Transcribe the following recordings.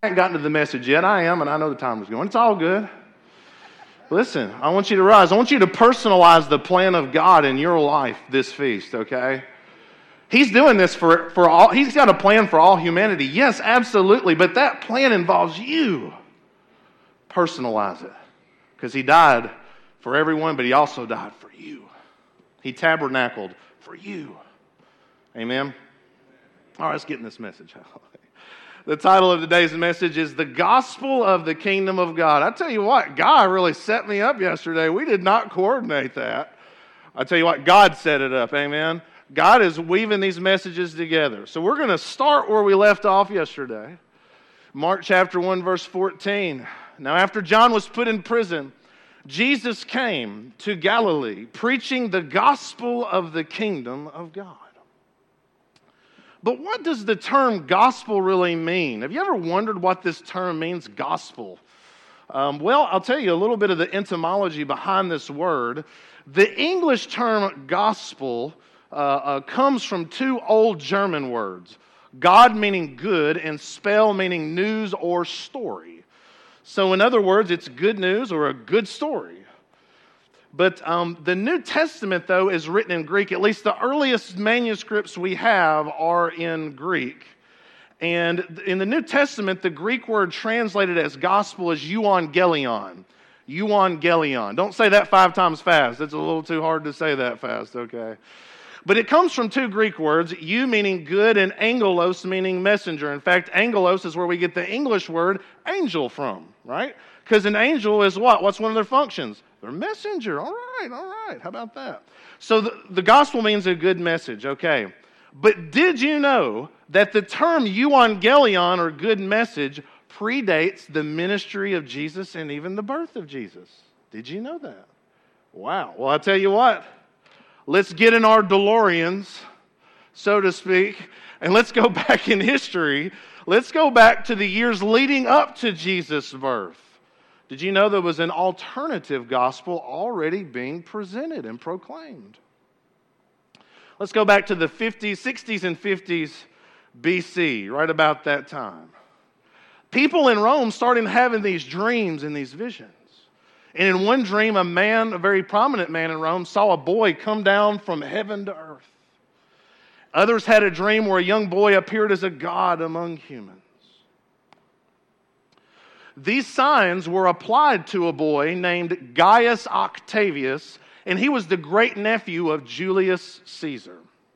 haven't gotten to the message yet. I am, and I know the timer's going. It's all good. Listen, I want you to realize, I want you to personalize the plan of God in your life this feast, okay? He's doing this for all. He's got a plan for all humanity. Yes, absolutely, but that plan involves you. Personalize it. Because he died for everyone, but he also died for you. He tabernacled for you. Amen? All right, let's get in this message. The title of today's message is The Gospel of the Kingdom of God. I tell you what, God really set me up yesterday. We did not coordinate that. I tell you what, God set it up. Amen? God is weaving these messages together. So we're going to start where we left off yesterday. Mark chapter 1, verse 14. Now after John was put in prison, Jesus came to Galilee, preaching the gospel of the kingdom of God. But what does the term gospel really mean? Have you ever wondered what this term means, gospel? Well, I'll tell you a little bit of the etymology behind this word. The English term gospel comes from two old German words, God meaning good and spell meaning news or story. So in other words, it's good news or a good story. But the New Testament, though, is written in Greek. At least the earliest manuscripts we have are in Greek. And in the New Testament, the Greek word translated as gospel is euangelion. Euangelion. Don't say that 5 times fast. It's a little too hard to say that fast, okay? But it comes from two Greek words, eu meaning good and angelos meaning messenger. In fact, angelos is where we get the English word angel from, right? Because an angel is what? What's one of their functions? They're a messenger. All right. How about that? So the gospel means a good message, okay. But did you know that the term euangelion, or good message, predates the ministry of Jesus and even the birth of Jesus? Did you know that? Wow. Well, I'll tell you what. Let's get in our DeLoreans, so to speak, and let's go back in history. Let's go back to the years leading up to Jesus' birth. Did you know there was an alternative gospel already being presented and proclaimed? Let's go back to the 50s, 60s, and 50s BC, right about that time. People in Rome started having these dreams and these visions. And in one dream, a very prominent man in Rome, saw a boy come down from heaven to earth. Others had a dream where a young boy appeared as a god among humans. These signs were applied to a boy named Gaius Octavius, and he was the great-nephew of Julius Caesar.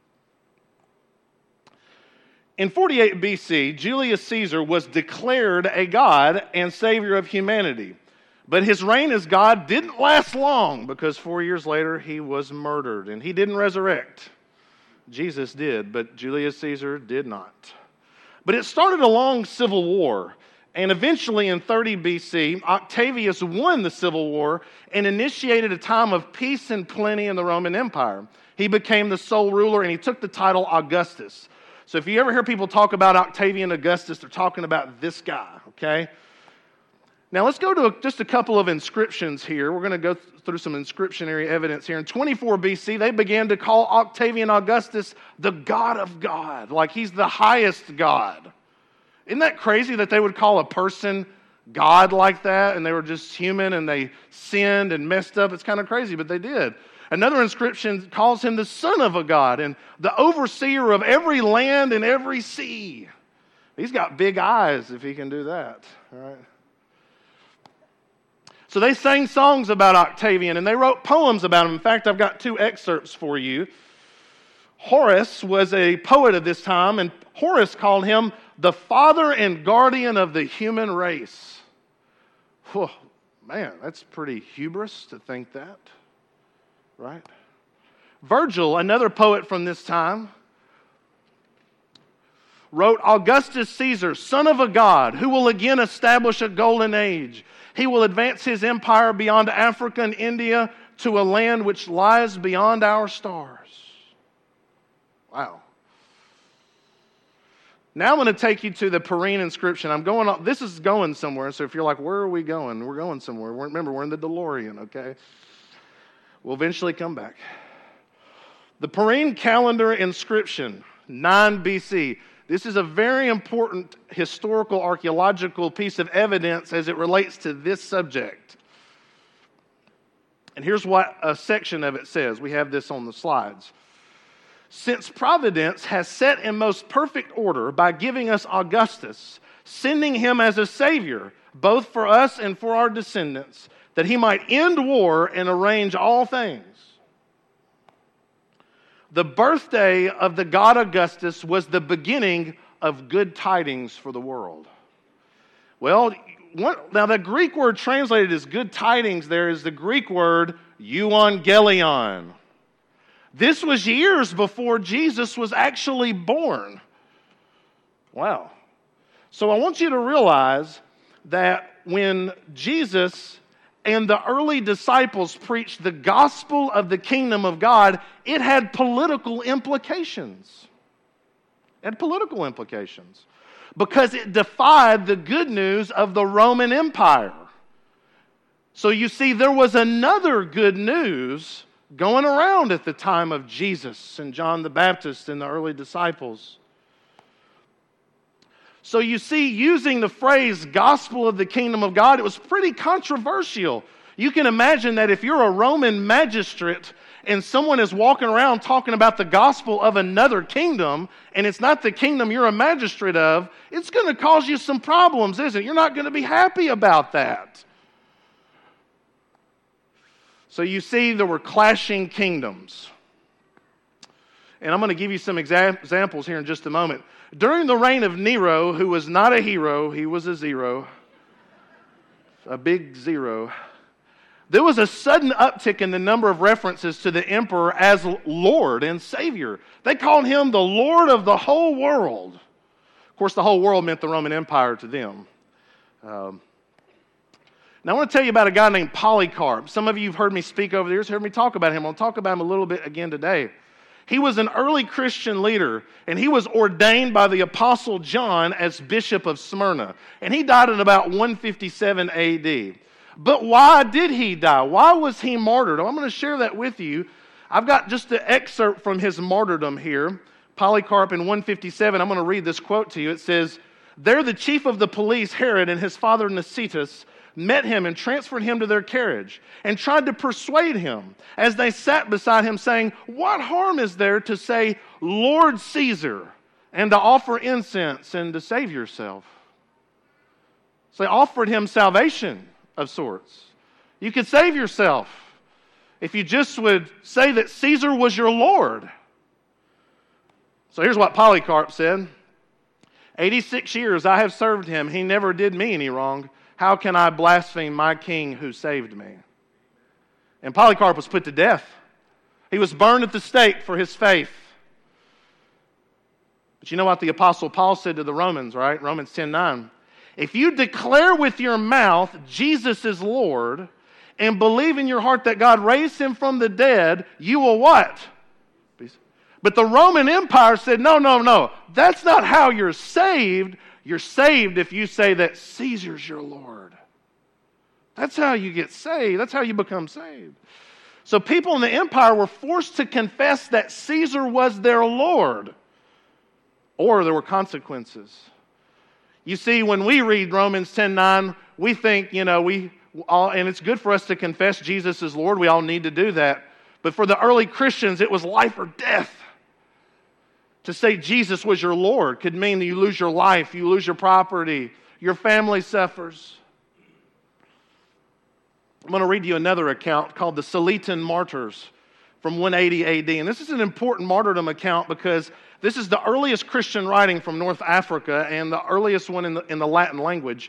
In 48 BC, Julius Caesar was declared a god and savior of humanity. But his reign as God didn't last long, because 4 years later he was murdered, and he didn't resurrect. Jesus did, but Julius Caesar did not. But it started a long civil war. And eventually in 30 BC, Octavius won the civil war and initiated a time of peace and plenty in the Roman Empire. He became the sole ruler and he took the title Augustus. So if you ever hear people talk about Octavian Augustus, they're talking about this guy, okay? Now let's go to just a couple of inscriptions here. We're going to go through some inscriptionary evidence here. In 24 BC, they began to call Octavian Augustus the God of God, like he's the highest God. Isn't that crazy that they would call a person God like that, and they were just human, and they sinned and messed up? It's kind of crazy, but they did. Another inscription calls him the son of a god, and the overseer of every land and every sea. He's got big eyes if he can do that, all right? So they sang songs about Octavian, and they wrote poems about him. In fact, I've got 2 excerpts for you. Horace was a poet of this time, and Horace called him the father and guardian of the human race. Whew, man, that's pretty hubris to think that, right? Virgil, another poet from this time, wrote, Augustus Caesar, son of a god, who will again establish a golden age. He will advance his empire beyond Africa and India to a land which lies beyond our stars. Wow. Now I'm going to take you to the Purine inscription. This is going somewhere, so if you're like, where are we going? We're going somewhere. Remember, we're in the DeLorean, okay? We'll eventually come back. The Purine calendar inscription, 9 BC. This is a very important historical, archaeological piece of evidence as it relates to this subject. And here's what a section of it says. We have this on the slides. Since Providence has set in most perfect order by giving us Augustus, sending him as a savior, both for us and for our descendants, that he might end war and arrange all things. The birthday of the god Augustus was the beginning of good tidings for the world. Well, now the Greek word translated as good tidings there is the Greek word euangelion. This was years before Jesus was actually born. Wow. So I want you to realize that when Jesus and the early disciples preached the gospel of the kingdom of God, it had political implications. It had political implications because it defied the good news of the Roman Empire. So you see, there was another good news going around at the time of Jesus and John the Baptist and the early disciples. So you see, using the phrase gospel of the kingdom of God, it was pretty controversial. You can imagine that if you're a Roman magistrate and someone is walking around talking about the gospel of another kingdom, and it's not the kingdom you're a magistrate of, it's going to cause you some problems, isn't it? You're not going to be happy about that. So you see, there were clashing kingdoms. And I'm going to give you some examples here in just a moment. During the reign of Nero, who was not a hero, he was a zero, a big zero, there was a sudden uptick in the number of references to the emperor as Lord and Savior. They called him the Lord of the whole world. Of course, the whole world meant the Roman Empire to them. Now, I want to tell you about a guy named Polycarp. Some of you have heard me speak over the years, heard me talk about him. I'll talk about him a little bit again today. He was an early Christian leader, and he was ordained by the Apostle John as Bishop of Smyrna. And he died in about 157 A.D. But why did he die? Why was he martyred? I'm going to share that with you. I've got just an excerpt from his martyrdom here. Polycarp in 157, I'm going to read this quote to you. It says, "There the chief of the police, Herod, and his father Nicetas, met him and transferred him to their carriage and tried to persuade him as they sat beside him, saying, 'What harm is there to say, Lord Caesar, and to offer incense and to save yourself?'" So they offered him salvation of sorts. You could save yourself if you just would say that Caesar was your Lord. So here's what Polycarp said. 86 years I have served him. He never did me any wrong. How can I blaspheme my king who saved me? And Polycarp was put to death. He was burned at the stake for his faith. But you know what the Apostle Paul said to the Romans, right? Romans 10:9. "If you declare with your mouth Jesus is Lord and believe in your heart that God raised him from the dead, you will" what? But the Roman Empire said, no. That's not how you're saved. You're saved if you say that Caesar's your Lord. That's how you get saved. That's how you become saved. So people in the empire were forced to confess that Caesar was their Lord, or there were consequences. You see, when we read Romans 10:9, we think, and it's good for us to confess Jesus is Lord. We all need to do that. But for the early Christians, it was life or death. To say Jesus was your Lord could mean that you lose your life, you lose your property, your family suffers. I'm going to read you another account called the Saletan Martyrs from 180 AD. And this is an important martyrdom account because this is the earliest Christian writing from North Africa and the earliest one in the Latin language.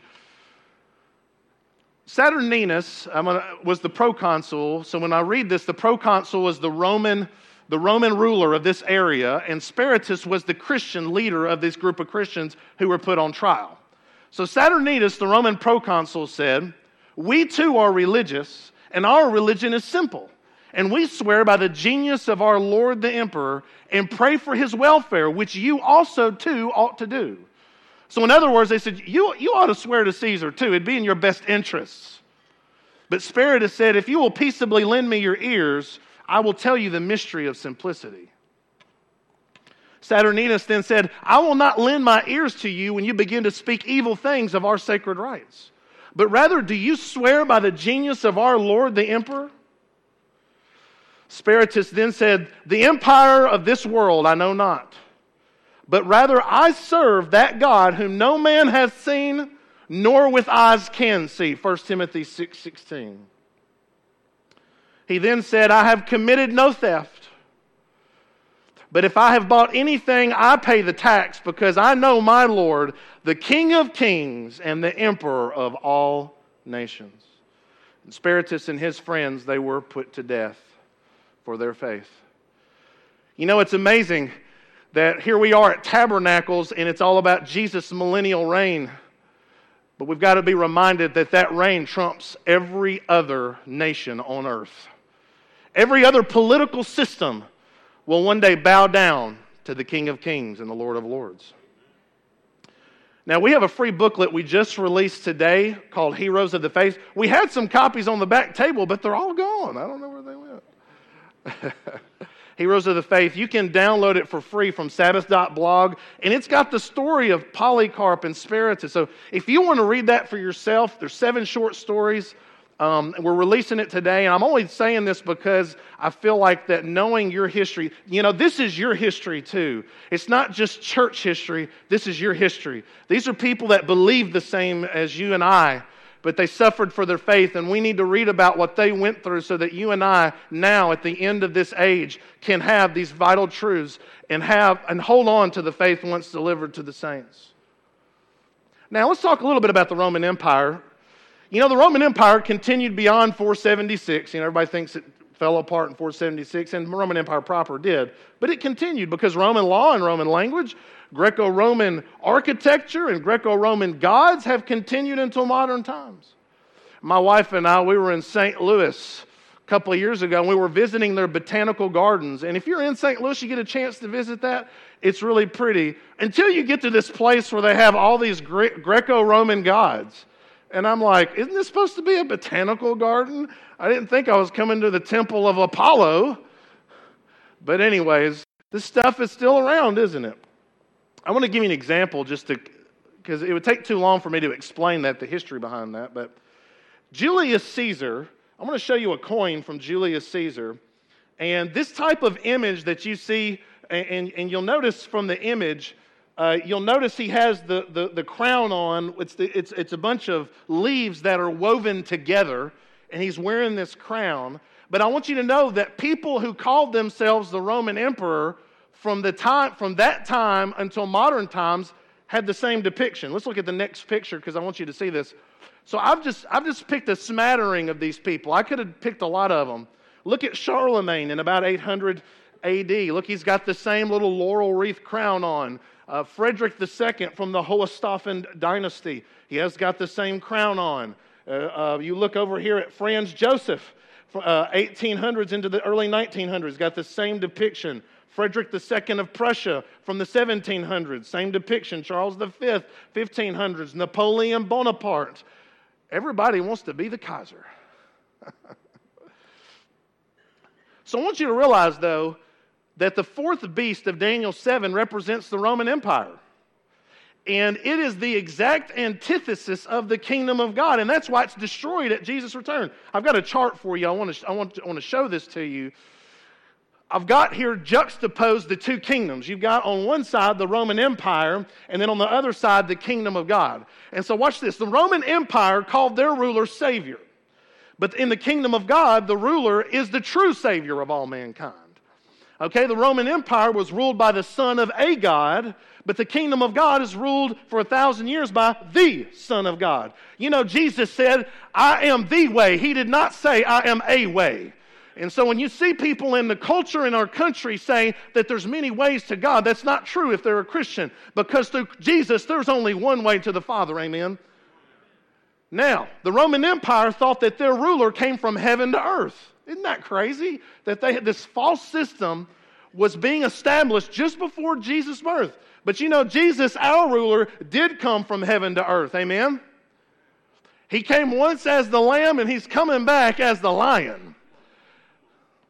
Saturninus was the proconsul. So when I read this, the proconsul was the Roman ruler of this area, and Spiritus was the Christian leader of this group of Christians who were put on trial. So Saturninus, the Roman proconsul, said, "We too are religious, and our religion is simple. And we swear by the genius of our Lord the Emperor and pray for his welfare, which you also too ought to do." So in other words, they said, you ought to swear to Caesar too. It'd be in your best interests. But Spiritus said, "If you will peaceably lend me your ears, I will tell you the mystery of simplicity." Saturninus then said, I will not lend my ears to you when you begin to speak evil things of our sacred rites. But rather, do you swear by the genius of our Lord the Emperor? Spiritus then said, the empire of this world I know not, but rather I serve that God whom no man hath seen, nor with eyes can see. 1 Timothy 6:16. He then said, I have committed no theft, but if I have bought anything, I pay the tax, because I know my Lord, the King of kings and the Emperor of all nations. And Spiritus and his friends, they were put to death for their faith. You know, it's amazing that here we are at Tabernacles, and it's all about Jesus' millennial reign. But we've got to be reminded that that reign trumps every other nation on earth. Every other political system will one day bow down to the King of Kings and the Lord of Lords. Now, we have a free booklet we just released today called Heroes of the Faith. We had some copies on the back table, but they're all gone. I don't know where they went. Heroes of the Faith. You can download it for free from Sabbath.blog, and it's got the story of Polycarp and Spiritus. So if you want to read that for yourself, there's 7 short stories. We're releasing it today, and I'm only saying this because I feel like that knowing your history, you know, this is your history too. It's not just church history, this is your history. These are people that believe the same as you and I, but they suffered for their faith, and we need to read about what they went through so that you and I, now at the end of this age, can have these vital truths and hold on to the faith once delivered to the saints. Now, let's talk a little bit about the Roman Empire. You know, the Roman Empire continued beyond 476. You know, everybody thinks it fell apart in 476, and the Roman Empire proper did. But it continued because Roman law and Roman language, Greco-Roman architecture, and Greco-Roman gods have continued until modern times. My wife and I, we were in St. Louis a couple of years ago, and we were visiting their botanical gardens. And if you're in St. Louis, you get a chance to visit that. It's really pretty. Until you get to this place where they have all these Greco-Roman gods. And I'm like, isn't this supposed to be a botanical garden? I didn't think I was coming to the temple of Apollo. But anyways, this stuff is still around, isn't it? I want to give you an example because it would take too long for me to explain the history behind that. But Julius Caesar, I'm going to show you a coin from Julius Caesar. And this type of image that you see, and you'll notice from the image, you'll notice he has the crown on. It's a bunch of leaves that are woven together, and he's wearing this crown. But I want you to know that people who called themselves the Roman Emperor from that time until modern times had the same depiction. Let's look at the next picture because I want you to see this. So I've just picked a smattering of these people. I could have picked a lot of them. Look at Charlemagne in about 800 AD. Look, he's got the same little laurel wreath crown on. Frederick II from the Hohenstaufen dynasty. He has got the same crown on. You look over here at Franz Joseph, 1800s into the early 1900s, got the same depiction. Frederick II of Prussia from the 1700s, same depiction. Charles V, 1500s. Napoleon Bonaparte. Everybody wants to be the Kaiser. So I want you to realize, though, that the fourth beast of Daniel 7 represents the Roman Empire. And it is the exact antithesis of the kingdom of God. And that's why it's destroyed at Jesus' return. I've got a chart for you. I want to show this to you. I've got here juxtaposed the two kingdoms. You've got on one side the Roman Empire, and then on the other side the kingdom of God. And so watch this. The Roman Empire called their ruler Savior. But in the kingdom of God, the ruler is the true Savior of all mankind. Okay, the Roman Empire was ruled by the son of a god, but the kingdom of God is ruled for 1,000 years by the Son of God. You know, Jesus said, I am the way. He did not say, I am a way. And so when you see people in the culture in our country saying that there's many ways to God, that's not true if they're a Christian. Because through Jesus, there's only one way to the Father. Amen? Now, the Roman Empire thought that their ruler came from heaven to earth. Isn't that crazy? That this false system was being established just before Jesus' birth. But you know, Jesus, our ruler, did come from heaven to earth. Amen? He came once as the lamb, and he's coming back as the lion.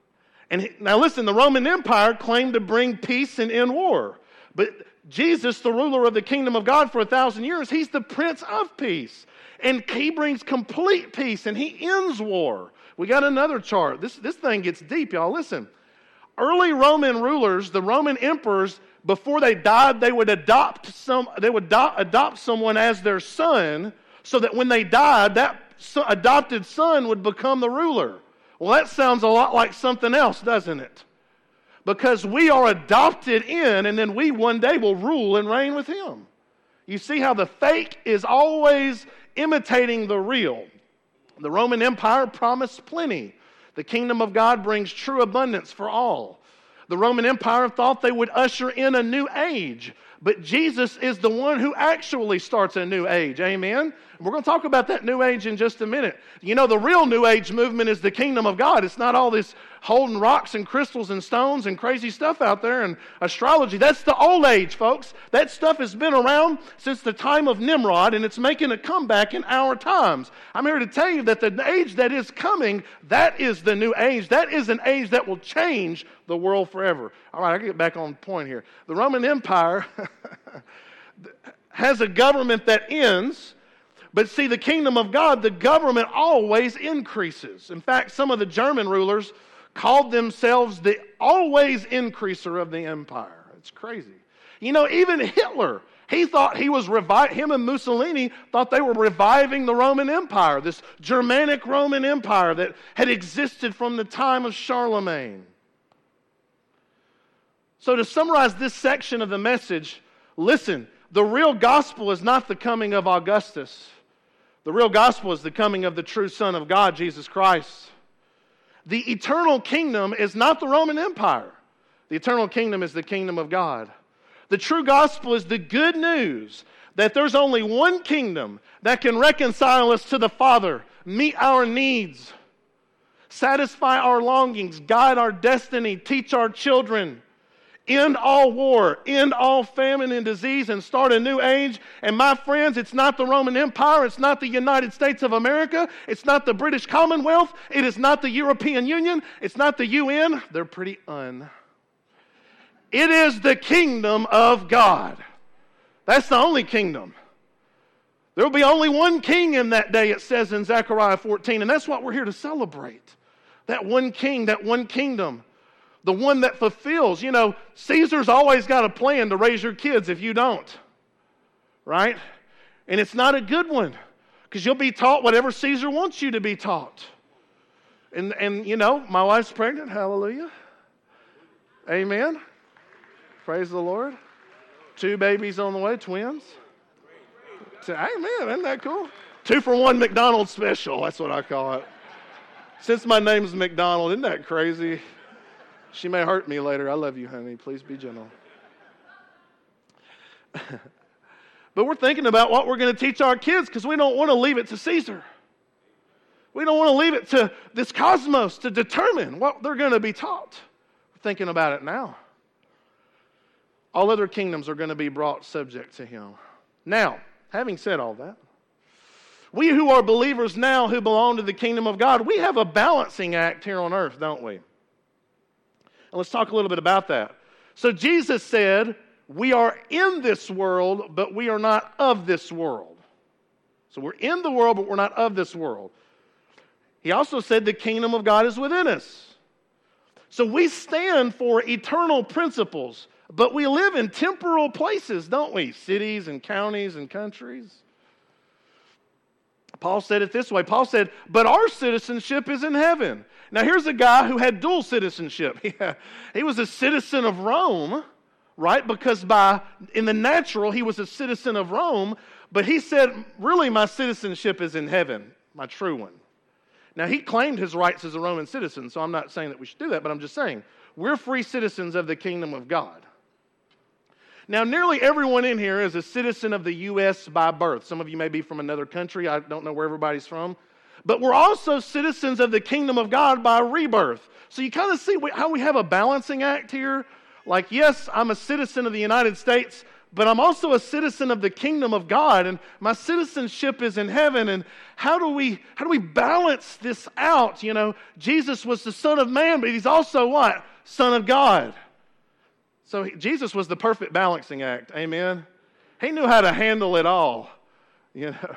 Now listen, the Roman Empire claimed to bring peace and end war. But Jesus, the ruler of the kingdom of God for 1,000 years, he's the Prince of Peace. And he brings complete peace and he ends war. We got another chart. This thing gets deep, y'all. Listen. Early Roman rulers, the Roman emperors, before they died, they would adopt someone as their son, so that when they died, that adopted son would become the ruler. Well, that sounds a lot like something else, doesn't it? Because we are adopted in, and then we one day will rule and reign with him. You see how the fake is always imitating the real. The Roman Empire promised plenty. The kingdom of God brings true abundance for all. The Roman Empire thought they would usher in a new age, but Jesus is the one who actually starts a new age. Amen? We're going to talk about that new age in just a minute. You know, the real new age movement is the kingdom of God. It's not all this holding rocks and crystals and stones and crazy stuff out there and astrology. That's the old age, folks. That stuff has been around since the time of Nimrod, and it's making a comeback in our times. I'm here to tell you that the age that is coming, that is the new age. That is an age that will change the world forever. All right, I get back on point here. The Roman Empire has a government that ends. But see, the kingdom of God, the government always increases. In fact, some of the German rulers called themselves the always increaser of the empire. It's crazy. You know, even Hitler, he thought he was him and Mussolini thought they were reviving the Roman Empire, this Germanic Roman Empire that had existed from the time of Charlemagne. So to summarize this section of the message, listen, the real gospel is not the coming of Augustus. The real gospel is the coming of the true Son of God, Jesus Christ. The eternal kingdom is not the Roman Empire. The eternal kingdom is the kingdom of God. The true gospel is the good news that there's only one kingdom that can reconcile us to the Father, meet our needs, satisfy our longings, guide our destiny, teach our children, end all war, end all famine and disease, and start a new age. And my friends, it's not the Roman Empire, it's not the United States of America, it's not the British Commonwealth, it is not the European Union, it's not the UN. They're pretty It is the kingdom of God. That's the only kingdom. There will be only one king in that day, it says in Zechariah 14, and that's what we're here to celebrate. That one king, that one kingdom. The one that fulfills. You know, Caesar's always got a plan to raise your kids if you don't. Right? And it's not a good one. Because you'll be taught whatever Caesar wants you to be taught. And you know, my wife's pregnant. Hallelujah. Amen. Praise the Lord. 2 babies on the way, twins. Amen. Isn't that cool? 2-for-1 McDonald's special. That's what I call it. Since my name's McDonald, isn't that crazy? She may hurt me later. I love you, honey. Please be gentle. But we're thinking about what we're going to teach our kids because we don't want to leave it to Caesar. We don't want to leave it to this cosmos to determine what they're going to be taught. We're thinking about it now. All other kingdoms are going to be brought subject to him. Now, having said all that, we who are believers now who belong to the kingdom of God, we have a balancing act here on earth, don't we? And let's talk a little bit about that. So Jesus said, we are in this world, but we are not of this world. So we're in the world, but we're not of this world. He also said the kingdom of God is within us. So we stand for eternal principles, but we live in temporal places, don't we? Cities and counties and countries. Paul said it this way. Paul said, but our citizenship is in heaven. Now here's a guy who had dual citizenship. He was a citizen of Rome, right? Because in the natural, he was a citizen of Rome. But he said, really, my citizenship is in heaven, my true one. Now he claimed his rights as a Roman citizen, so I'm not saying that we should do that, but I'm just saying, we're free citizens of the kingdom of God. Now, nearly everyone in here is a citizen of the U.S. by birth. Some of you may be from another country. I don't know where everybody's from. But we're also citizens of the kingdom of God by rebirth. So you kind of see how we have a balancing act here. Like, yes, I'm a citizen of the United States, but I'm also a citizen of the kingdom of God, and my citizenship is in heaven. And how do we balance this out? You know, Jesus was the Son of Man, but he's also what? Son of God. So Jesus was the perfect balancing act. Amen. He knew how to handle it all. You know.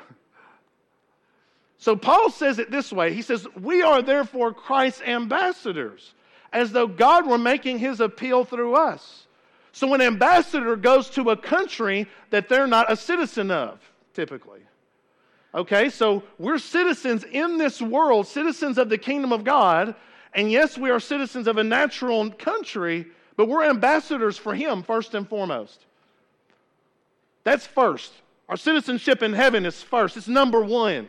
So Paul says it this way. He says, "We are therefore Christ's ambassadors, as though God were making his appeal through us." So an ambassador goes to a country that they're not a citizen of, typically. Okay, so we're citizens in this world, citizens of the kingdom of God, and yes, we are citizens of a natural country, but we're ambassadors for him first and foremost. That's first. Our citizenship in heaven is first. It's number one.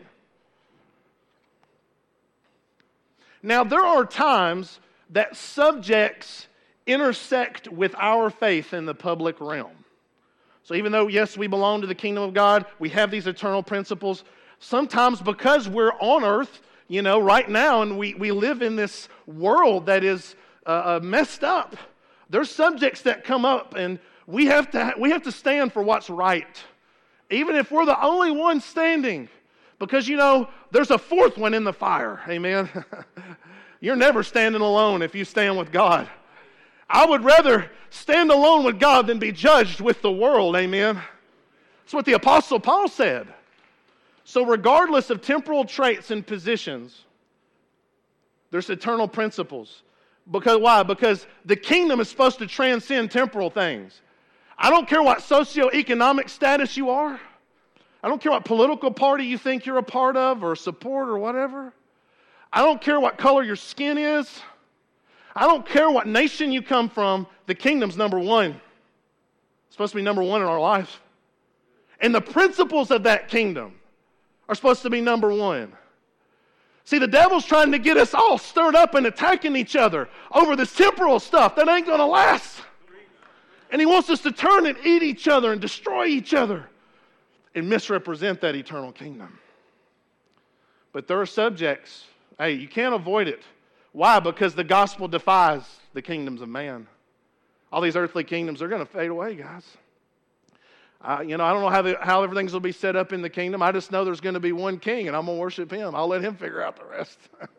Now, there are times that subjects intersect with our faith in the public realm. So even though, yes, we belong to the kingdom of God, we have these eternal principles, sometimes because we're on earth, you know, right now, and we live in this world that is messed up, there's subjects that come up, and we have to stand for what's right, even if we're the only one standing, because, you know, there's a fourth one in the fire, amen? You're never standing alone if you stand with God. I would rather stand alone with God than be judged with the world, amen? That's what the Apostle Paul said. So regardless of temporal traits and positions, there's eternal principles. Because why? Because the kingdom is supposed to transcend temporal things. I don't care what socioeconomic status you are. I don't care what political party you think you're a part of or support or whatever. I don't care what color your skin is. I don't care what nation you come from, the kingdom's number one. It's supposed to be number one in our life. And the principles of that kingdom are supposed to be number one. See, the devil's trying to get us all stirred up and attacking each other over this temporal stuff that ain't going to last. And he wants us to turn and eat each other and destroy each other and misrepresent that eternal kingdom. But there are subjects, hey, you can't avoid it. Why? Because the gospel defies the kingdoms of man. All these earthly kingdoms are going to fade away, guys. I don't know how everything's going to be set up in the kingdom. I just know there's going to be one king, and I'm going to worship him. I'll let him figure out the rest.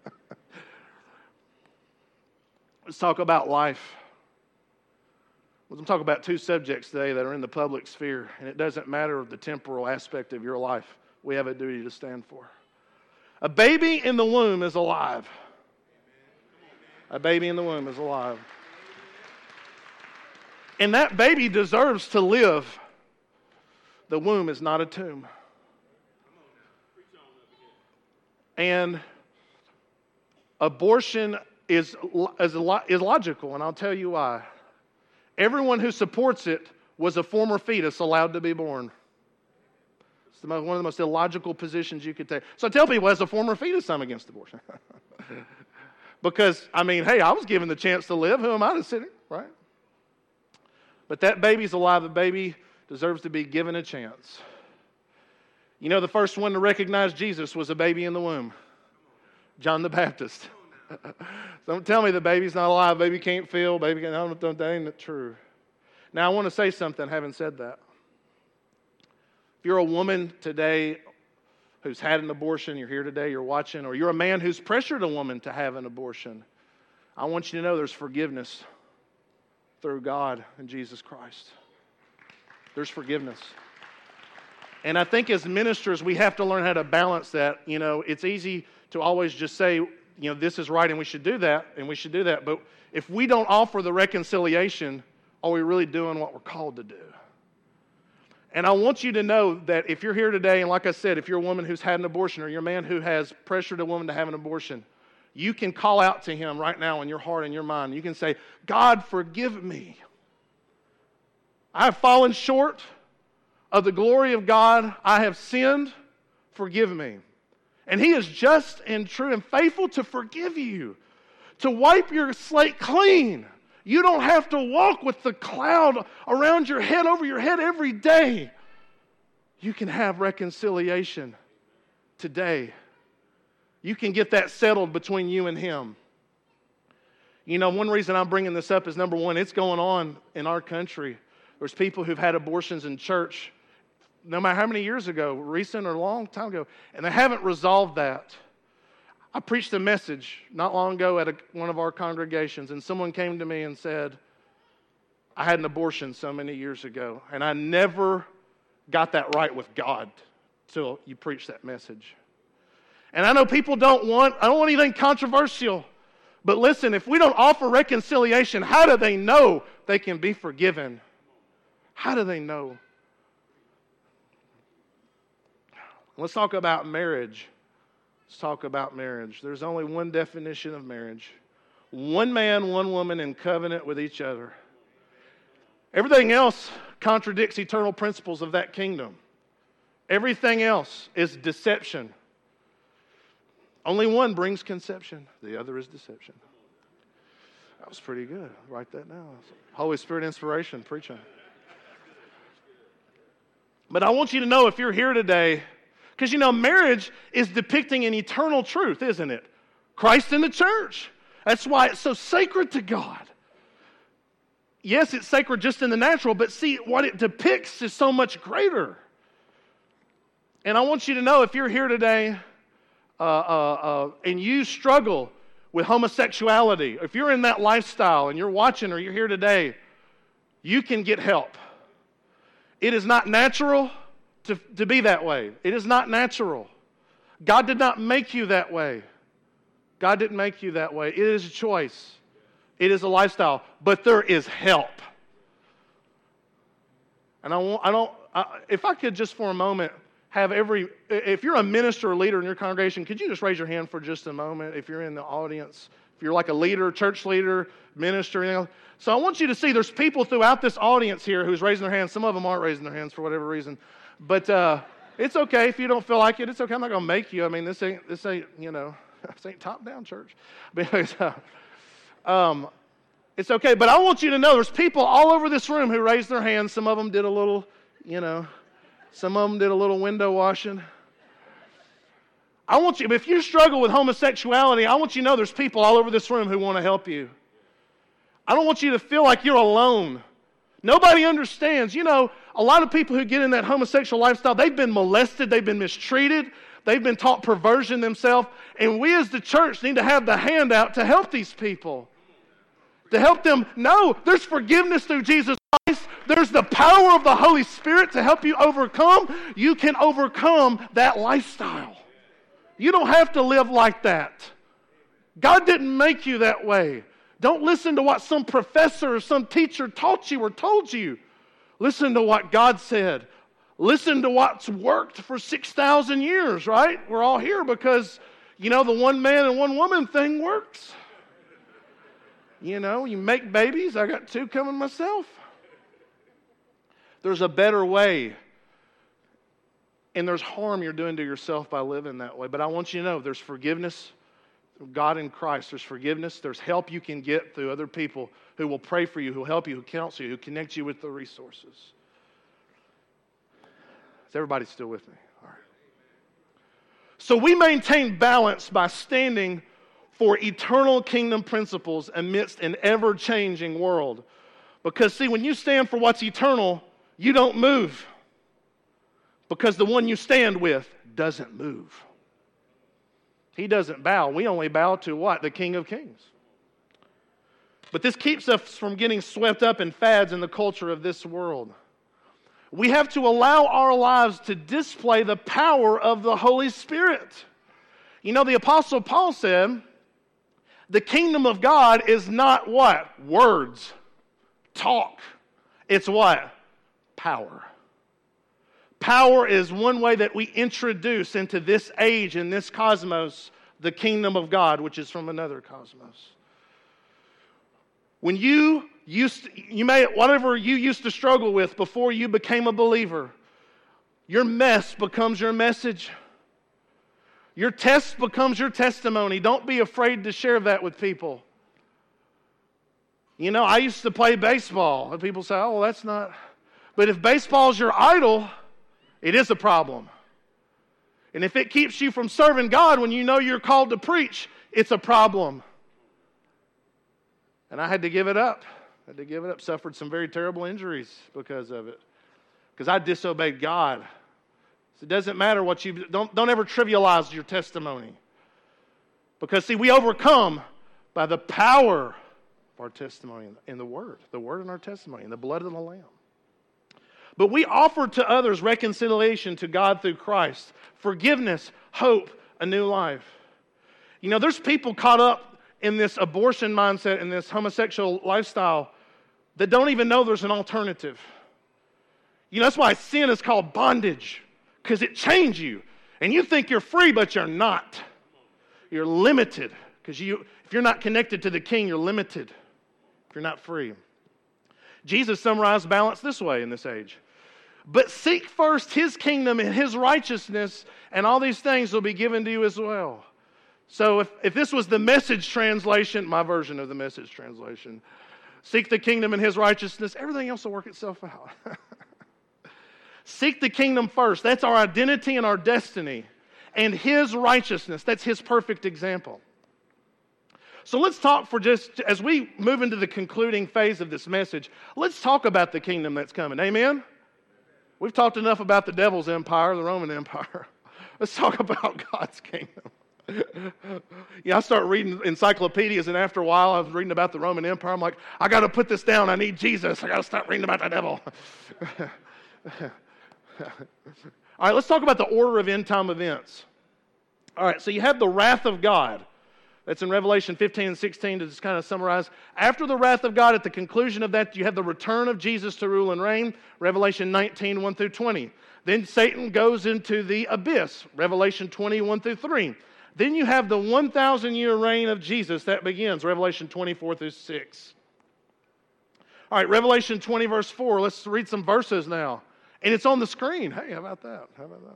Let's talk about life. We're going to talk about two subjects today that are in the public sphere, and it doesn't matter the temporal aspect of your life. We have a duty to stand for. A baby in the womb is alive. A baby in the womb is alive. And that baby deserves to live. The womb is not a tomb. And abortion is logical, and I'll tell you why. Everyone who supports it was a former fetus allowed to be born. It's one of the most illogical positions you could take. So I tell people, as a former fetus, I'm against abortion. Because, hey, I was given the chance to live. Who am I to sit here, right? But that baby's alive. The baby deserves to be given a chance. You know, the first one to recognize Jesus was a baby in the womb. John the Baptist. Don't tell me the baby's not alive. Baby can't feel. Baby can't. No, that ain't true. Now, I want to say something having said that. If you're a woman today who's had an abortion, you're here today, you're watching, or you're a man who's pressured a woman to have an abortion, I want you to know there's forgiveness through God and Jesus Christ. There's forgiveness. And I think as ministers, we have to learn how to balance that. You know, it's easy to always just say, you know, this is right and we should do that, and we should do that. But if we don't offer the reconciliation, are we really doing what we're called to do? And I want you to know that if you're here today, and like I said, if you're a woman who's had an abortion or you're a man who has pressured a woman to have an abortion, you can call out to him right now in your heart and your mind. You can say, God, forgive me. I have fallen short of the glory of God. I have sinned. Forgive me. And he is just and true and faithful to forgive you, to wipe your slate clean. You don't have to walk with the cloud around your head, over your head every day. You can have reconciliation today. You can get that settled between you and him. You know, one reason I'm bringing this up is, number one, it's going on in our country. There's people who've had abortions in church, no matter how many years ago, recent or long time ago, and they haven't resolved that. I preached a message not long ago at one of our congregations, and someone came to me and said, I had an abortion so many years ago, and I never got that right with God till you preached that message. And I know people I don't want anything controversial, but listen, if we don't offer reconciliation, how do they know they can be forgiven? How do they know? Let's talk about marriage. Let's talk about marriage. There's only one definition of marriage. One man, one woman in covenant with each other. Everything else contradicts eternal principles of that kingdom. Everything else is deception. Only one brings conception. The other is deception. That was pretty good. Write that down. Holy Spirit inspiration, preaching. But I want you to know, if you're here today, because, marriage is depicting an eternal truth, isn't it? Christ in the church. That's why it's so sacred to God. Yes, it's sacred just in the natural, but see, what it depicts is so much greater. And I want you to know, if you're here today and you struggle with homosexuality, if you're in that lifestyle and you're watching or you're here today, you can get help. It is not natural to be that way. It is not natural. God did not make you that way. God didn't make you that way. It is a choice. It is a lifestyle. But there is help. And if I could just for a moment have if you're a minister or leader in your congregation, could you just raise your hand for just a moment if you're in the audience? If you're like a leader, church leader, minister, anything else. So I want you to see there's people throughout this audience here who's raising their hands. Some of them aren't raising their hands for whatever reason. But it's okay if you don't feel like it. It's okay. I'm not going to make you. I mean, this ain't this ain't top-down church. But it's okay. But I want you to know there's people all over this room who raised their hands. Some of them did a little, some of them did a little window washing. If you struggle with homosexuality, I want you to know there's people all over this room who want to help you. I don't want you to feel like you're alone. Nobody understands. A lot of people who get in that homosexual lifestyle, they've been molested, they've been mistreated, they've been taught perversion themselves, and we as the church need to have the hand out to help these people. To help them know there's forgiveness through Jesus Christ. There's the power of the Holy Spirit to help you overcome. You can overcome that lifestyle. You don't have to live like that. God didn't make you that way. Don't listen to what some professor or some teacher taught you or told you. Listen to what God said. Listen to what's worked for 6,000 years, right? We're all here because, the one man and one woman thing works. You make babies. I got 2 coming myself. There's a better way. And there's harm you're doing to yourself by living that way. But I want you to know there's forgiveness. God in Christ, there's forgiveness, there's help you can get through other people who will pray for you, who will help you, who counsel you, who connect you with the resources. Is everybody still with me? All right. So we maintain balance by standing for eternal kingdom principles amidst an ever-changing world. Because see, when you stand for what's eternal, you don't move. Because the one you stand with doesn't move. He doesn't bow. We only bow to what? The King of Kings. But this keeps us from getting swept up in fads in the culture of this world. We have to allow our lives to display the power of the Holy Spirit. The Apostle Paul said, the kingdom of God is not what? Words. Talk. It's what? Power. Power is one way that we introduce into this age, in this cosmos, the kingdom of God, which is from another cosmos. When whatever you used to struggle with before you became a believer, your mess becomes your message. Your test becomes your testimony. Don't be afraid to share that with people. I used to play baseball, and people say, oh, well, that's not. But if baseball's your idol, it is a problem. And if it keeps you from serving God when you know you're called to preach, it's a problem. And I had to give it up. Had to give it up. Suffered some very terrible injuries because of it. Because I disobeyed God. So it doesn't matter what you... Don't ever trivialize your testimony. Because, see, we overcome by the power of our testimony in the Word. The Word in our testimony, in the blood of the Lamb. But we offer to others reconciliation to God through Christ. Forgiveness, hope, a new life. You know, there's people caught up in this abortion mindset and this homosexual lifestyle that don't even know there's an alternative. You know, that's why sin is called bondage, because it chains you. And you think you're free, but you're not. You're limited, because if you're not connected to the King, you're limited. If you're not free. Jesus summarized balance this way in this age. But seek first His kingdom and His righteousness, and all these things will be given to you as well. So if this was the Message translation, my version of the Message translation, seek the kingdom and His righteousness, everything else will work itself out. Seek the kingdom first. That's our identity and our destiny. And His righteousness, that's His perfect example. So let's talk as we move into the concluding phase of this message, let's talk about the kingdom that's coming. Amen? We've talked enough about the devil's empire, the Roman Empire. Let's talk about God's kingdom. I start reading encyclopedias, and after a while I was reading about the Roman Empire. I'm like, I got to put this down. I need Jesus. I got to stop reading about the devil. All right, let's talk about the order of end-time events. All right, so you have the wrath of God. That's in Revelation 15 and 16 to just kind of summarize. After the wrath of God, at the conclusion of that, you have the return of Jesus to rule and reign, Revelation 19, 1 through 20. Then Satan goes into the abyss, Revelation 20, 1 through 3. Then you have the 1,000-year reign of Jesus that begins, Revelation 24 through 6. All right, Revelation 20, verse 4. Let's read some verses now. And it's on the screen. Hey, how about that?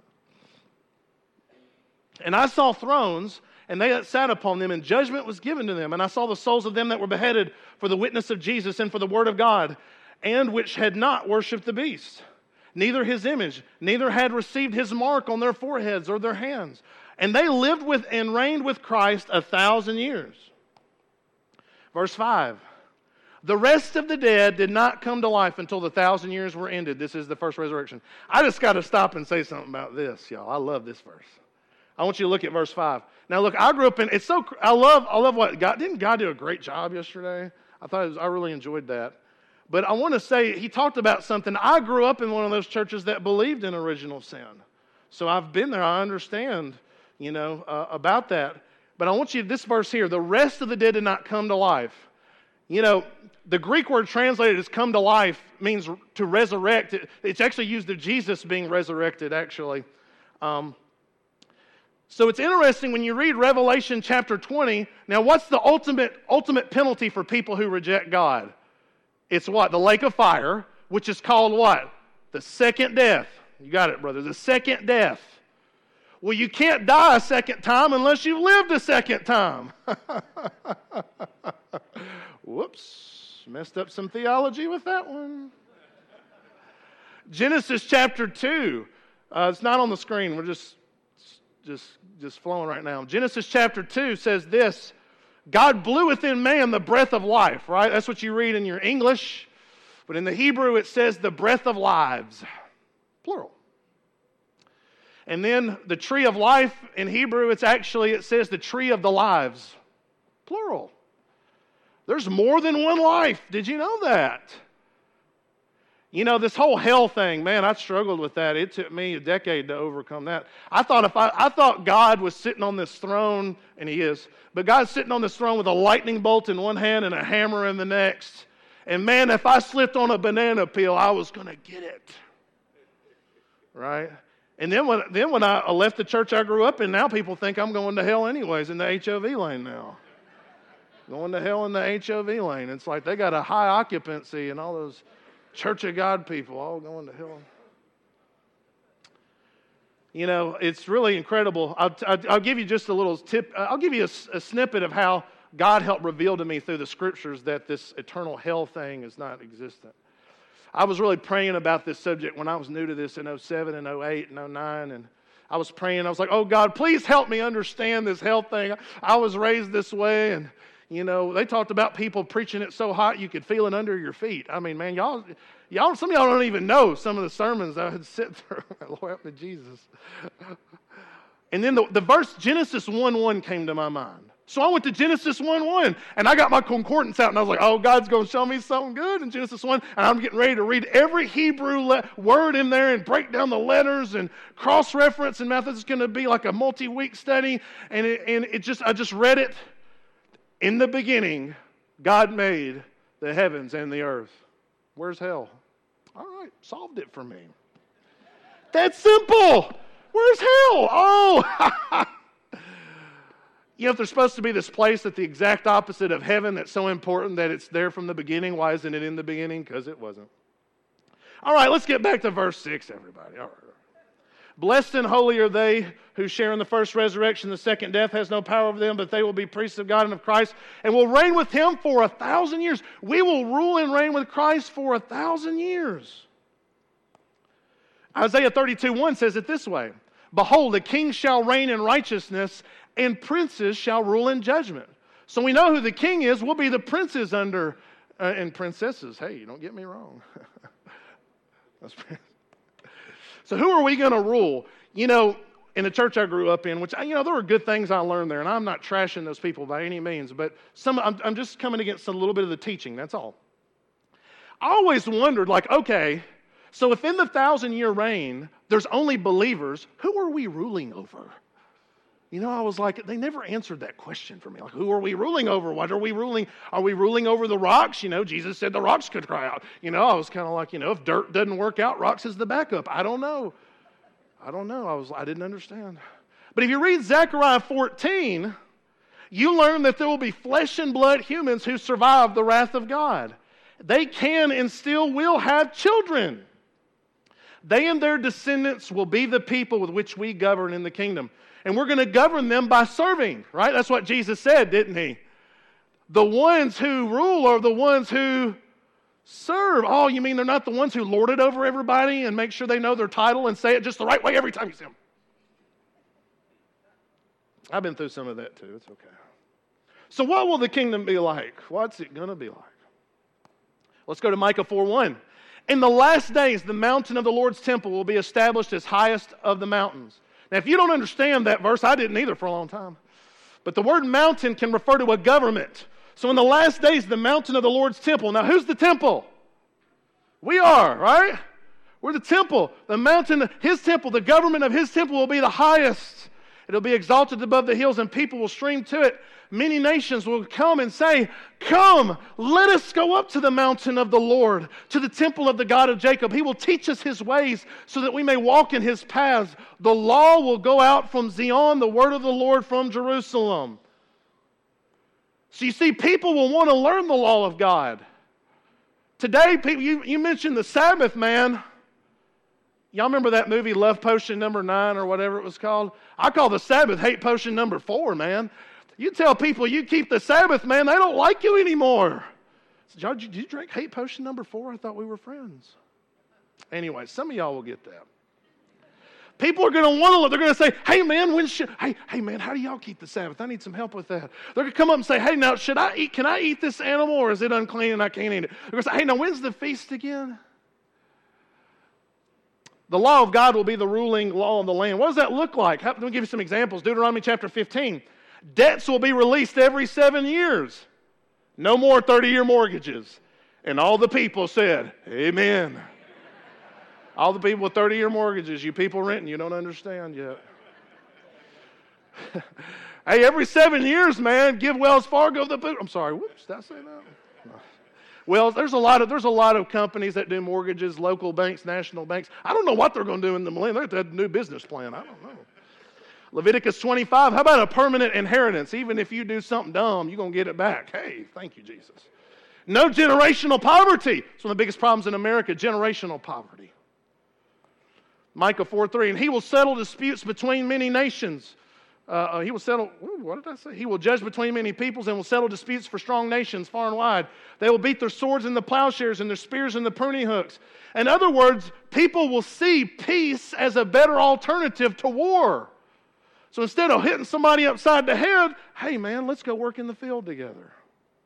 And I saw thrones, and they that sat upon them, and judgment was given to them. And I saw the souls of them that were beheaded for the witness of Jesus and for the word of God, and which had not worshipped the beast, neither his image, neither had received his mark on their foreheads or their hands. And they lived with and reigned with Christ 1,000 years. Verse 5. The rest of the dead did not come to life until the 1,000 years were ended. This is the first resurrection. I just got to stop and say something about this, y'all. I love this verse. I want you to look at verse 5. Now, look, I grew up in, I love what God, didn't God do a great job yesterday? I really enjoyed that. But I want to say, He talked about something. I grew up in one of those churches that believed in original sin. So I've been there. I understand, about that. But I want you, this verse here, the rest of the dead did not come to life. The Greek word translated as come to life means to resurrect. It's actually used of Jesus being resurrected, actually. So it's interesting when you read Revelation chapter 20. Now, what's the ultimate penalty for people who reject God? It's what? The lake of fire, which is called what? The second death. You got it, brother. The second death. Well, you can't die a second time unless you've lived a second time. Whoops. Messed up some theology with that one. Genesis chapter 2. It's not on the screen. We're just flowing right now. Genesis chapter 2 says this. God blew within man the breath of life, right? That's what you read in your English. But in the Hebrew it says the breath of lives. Plural. And then the tree of life in Hebrew, it says the tree of the lives. Plural. There's more than one life. Did you know that? This whole hell thing, man, I struggled with that. It took me a decade to overcome that. I thought God was sitting on this throne, and He is, but God's sitting on this throne with a lightning bolt in one hand and a hammer in the next. And man, if I slipped on a banana peel, I was going to get it. Right? And then when I left the church I grew up in, now people think I'm going to hell anyways in the HOV lane now. Going to hell in the HOV lane. It's like they got a high occupancy and all those Church of God people all going to hell. It's really incredible. I'll give you just a little tip. I'll give you a snippet of how God helped reveal to me through the scriptures that this eternal hell thing is not existent. I was really praying about this subject when I was new to this in 07 and 08 and 09, and I was praying. I was like, oh, God, please help me understand this hell thing. I was raised this way, and, You know, they talked about people preaching it so hot you could feel it under your feet. I mean, man, y'all, some of y'all don't even know some of the sermons I had sit through. Lord help me, Jesus. And then the verse Genesis 1:1 came to my mind. So I went to Genesis 1:1, and I got my concordance out, and I was like, oh, God's going to show me something good in Genesis 1. And I'm getting ready to read every Hebrew word in there and break down the letters and cross-reference and methods. It's going to be like a multi-week study. And I just read it. In the beginning, God made the heavens and the earth. Where's hell? All right, solved it for me. That's simple. Where's hell? Oh, you know, if there's supposed to be this place at the exact opposite of heaven that's so important that it's there from the beginning, why isn't it in the beginning? Because it wasn't. All right, let's get back to verse 6, everybody. All right. Blessed and holy are they who share in the first resurrection. The second death has no power over them, but they will be priests of God and of Christ and will reign with him for 1,000 years. We will rule and reign with Christ for 1,000 years. Isaiah 32:1 says it this way. Behold, the king shall reign in righteousness, and princes shall rule in judgment. So we know who the king is. We'll be the princes under, and princesses. Hey, don't get me wrong. So who are we going to rule? You know, in the church I grew up in, which, you know, there were good things I learned there, and I'm not trashing those people by any means, but I'm just coming against a little bit of the teaching, that's all. I always wondered, like, okay, so if in the 1,000-year reign, there's only believers, who are we ruling over? You know, I was like, they never answered that question for me. Like, who are we ruling over? What are we ruling? Are we ruling over the rocks? You know, Jesus said the rocks could cry out. You know, I was kind of like, you know, if dirt doesn't work out, rocks is the backup. I don't know. I didn't understand. But if you read Zechariah 14, you learn that there will be flesh and blood humans who survive the wrath of God. They can and still will have children. They and their descendants will be the people with which we govern in the kingdom. And we're going to govern them by serving, right? That's what Jesus said, didn't he? The ones who rule are the ones who serve. Oh, you mean they're not the ones who lord it over everybody and make sure they know their title and say it just the right way every time you see them? I've been through some of that too. It's okay. So what will the kingdom be like? What's it going to be like? Let's go to Micah 4:1. In the last days, the mountain of the Lord's temple will be established as highest of the mountains. Now, if you don't understand that verse, I didn't either for a long time. But the word mountain can refer to a government. So in the last days, the mountain of the Lord's temple. Now, who's the temple? We are, right? We're the temple. The mountain, his temple, the government of his temple will be the highest. It'll be exalted above the hills, and people will stream to it. Many nations will come and say, come, let us go up to the mountain of the Lord, to the temple of the God of Jacob. He will teach us his ways so that we may walk in his paths. The law will go out from Zion, the word of the Lord from Jerusalem. So you see, people will want to learn the law of God. Today, people, you mentioned the Sabbath, man. Y'all remember that movie, Love Potion number 9 or whatever it was called? I call the Sabbath Hate Potion number 4, man. You tell people you keep the Sabbath, man, they don't like you anymore. So, did you drink Hate Potion number 4? I thought we were friends. Anyway, some of y'all will get that. People are going to want to look. They're going to say, hey, man, hey, man, how do y'all keep the Sabbath? I need some help with that. They're going to come up and say, hey, now, can I eat this animal, or is it unclean and I can't eat it? They're going to say, hey, now, when's the feast again? The law of God will be the ruling law of the land. What does that look like? Let me give you some examples. Deuteronomy chapter 15. Debts will be released every 7 years. No more 30-year mortgages. And all the people said, amen. All the people with 30-year mortgages, you people renting, you don't understand yet. Hey, every 7 years, man, give Wells Fargo the boot. I'm sorry, whoops, did I say that? No. Well, there's a lot of companies that do mortgages, local banks, national banks. I don't know what they're going to do in the millennium. They're going to have a new business plan. I don't know. Leviticus 25, how about a permanent inheritance? Even if you do something dumb, you're going to get it back. Hey, thank you, Jesus. No generational poverty. It's one of the biggest problems in America, generational poverty. Micah 4:3, and he will settle disputes between many nations. He will settle, what did I say? He will judge between many peoples and will settle disputes for strong nations far and wide. They will beat their swords in the plowshares and their spears in the pruning hooks. In other words, people will see peace as a better alternative to war. So instead of hitting somebody upside the head, hey man, let's go work in the field together.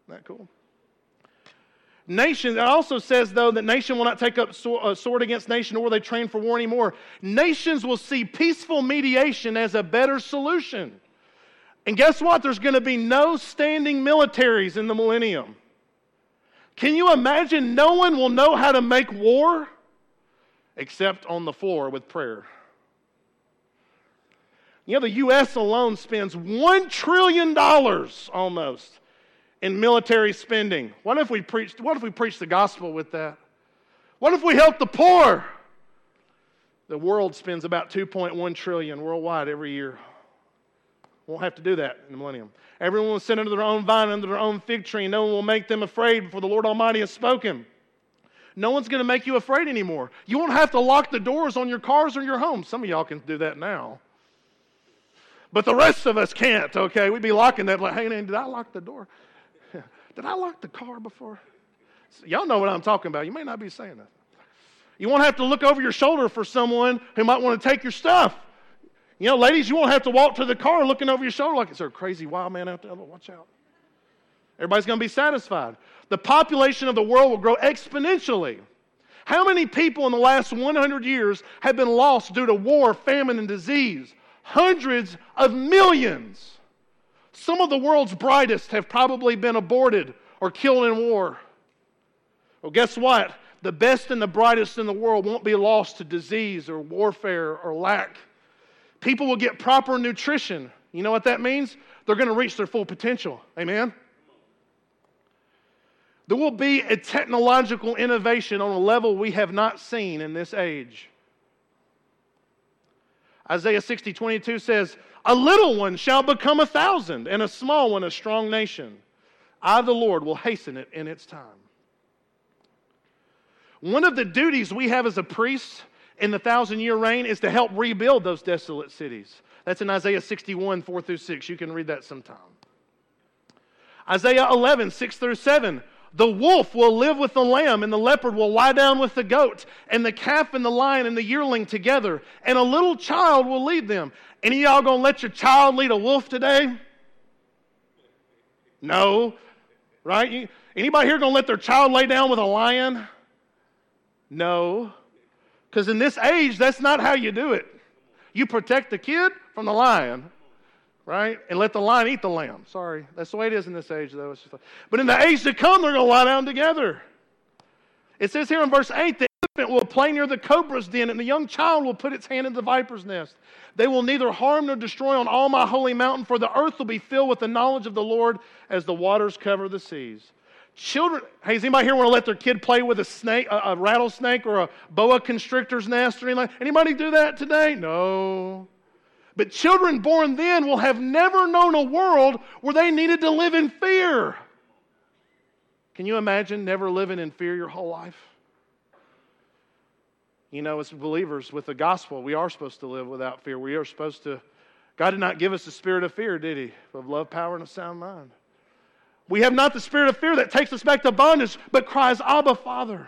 Isn't that cool? Nation, it also says, though, that nation will not take up sword against nation, nor will they train for war anymore. Nations will see peaceful mediation as a better solution. And guess what? There's going to be no standing militaries in the millennium. Can you imagine? No one will know how to make war except on the floor with prayer. You know, the U.S. alone spends $1 trillion almost in military spending. What if we preached the gospel with that? What if we helped the poor? The world spends about $2.1 trillion worldwide every year. Won't have to do that in the millennium. Everyone will sit under their own vine, under their own fig tree, and no one will make them afraid before the Lord Almighty has spoken. No one's going to make you afraid anymore. You won't have to lock the doors on your cars or your homes. Some of y'all can do that now. But the rest of us can't, okay? We'd be locking that like, hey, did I lock the door? Did I lock the car before? Y'all know what I'm talking about. You may not be saying that. You won't have to look over your shoulder for someone who might want to take your stuff. You know, ladies, you won't have to walk to the car looking over your shoulder like, is there a crazy wild man out there? Watch out. Everybody's going to be satisfied. The population of the world will grow exponentially. How many people in the last 100 years have been lost due to war, famine, and disease? Hundreds of millions. Some of the world's brightest have probably been aborted or killed in war. Well, guess what? The best and the brightest in the world won't be lost to disease or warfare or lack. People will get proper nutrition. You know what that means? They're going to reach their full potential. Amen? There will be a technological innovation on a level we have not seen in this age. Isaiah 60:22 says, a little one shall become 1,000, and a small one a strong nation. I, the Lord, will hasten it in its time. One of the duties we have as a priest in the 1,000-year reign is to help rebuild those desolate cities. That's in Isaiah 61, 4 through 6. You can read that sometime. Isaiah 11, 6 through 7. The wolf will live with the lamb, and the leopard will lie down with the goat, and the calf and the lion and the yearling together, and a little child will lead them. Any of y'all going to let your child lead a wolf today? No. Right? Anybody here going to let their child lay down with a lion? No. Because in this age, that's not how you do it. You protect the kid from the lion, right? And let the lion eat the lamb. Sorry. That's the way it is in this age, though. But in the age to come, they're going to lie down together. It says here in verse 8, the infant will play near the cobra's den, and the young child will put its hand in the viper's nest. They will neither harm nor destroy on all my holy mountain, for the earth will be filled with the knowledge of the Lord as the waters cover the seas. Children, hey, does anybody here want to let their kid play with a snake, a rattlesnake, or a boa constrictor's nest or anything? Anybody do that today? No. But children born then will have never known a world where they needed to live in fear. Can you imagine never living in fear your whole life? You know, as believers with the gospel, we are supposed to live without fear. We are supposed to, God did not give us the spirit of fear, did He? Of love, power, and a sound mind. We have not the spirit of fear that takes us back to bondage, but cries, Abba, Father.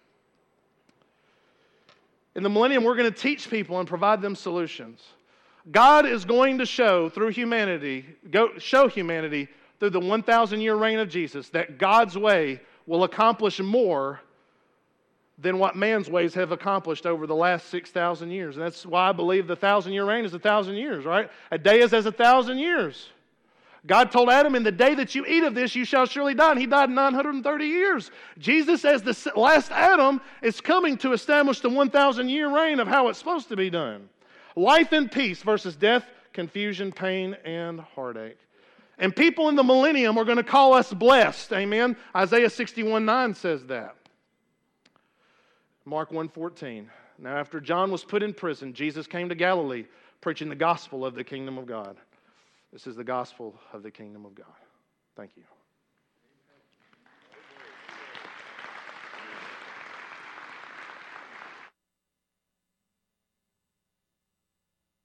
In the millennium, we're going to teach people and provide them solutions. God is going to show humanity through the 1,000-year reign of Jesus that God's way will accomplish more than what man's ways have accomplished over the last 6,000 years. And that's why I believe the 1,000-year reign is 1,000 years, right? A day is as 1,000 years. God told Adam, in the day that you eat of this, you shall surely die. And he died 930 years. Jesus, as the last Adam, is coming to establish the 1,000-year reign of how it's supposed to be done. Life and peace versus death, confusion, pain, and heartache. And people in the millennium are going to call us blessed. Amen? Isaiah 61:9 says that. Mark 1:14. Now after John was put in prison, Jesus came to Galilee preaching the gospel of the kingdom of God. This is the gospel of the kingdom of God. Thank you.